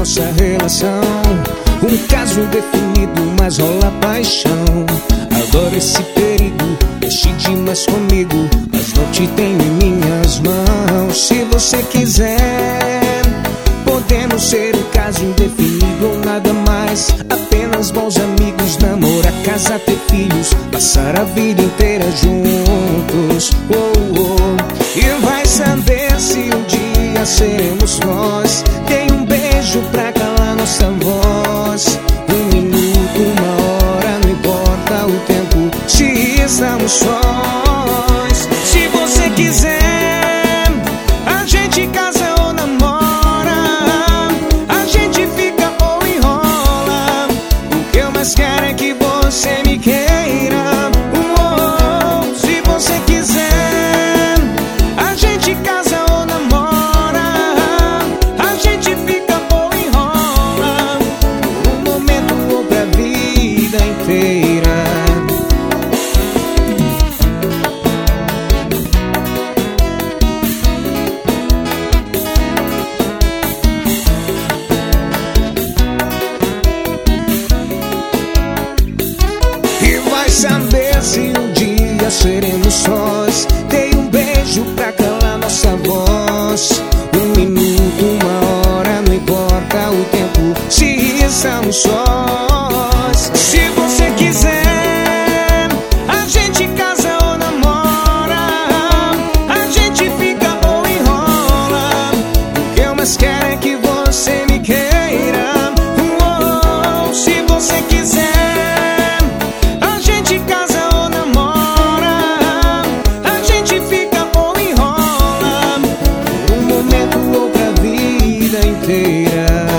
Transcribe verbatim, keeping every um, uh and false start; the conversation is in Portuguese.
nossa relação. Um caso definido, mas rola paixão. Adoro esse perigo, mexe demais comigo, mas não te tenho em minhas mãos. Se você quiser, podemos ser um caso indefinido ou nada mais, apenas bons amigos, namorar, casar, ter filhos, passar a vida inteira juntos. Oh, oh. E vai saber se um dia seremos nós. Dei um beijo pra calar nossa voz. Um minuto, uma hora, não importa o tempo, se estamos sós. Se você quiser, a gente casa ou namora, a gente fica ou enrola. O que eu mais quero é que você me queira. Oh, oh. Se você quiser, a gente casa ou namora, a gente fica ou enrola. Um momento ou pra vida inteira. Saber se um dia seremos sós. Dei um beijo pra calar nossa voz. Um minuto, uma hora, não importa o tempo, se estamos sós. Se você quiser, a gente casa ou namora, a gente fica ou enrola. O que eu mais quero é que você me queira. Oh, oh. Se você quiser, inteira.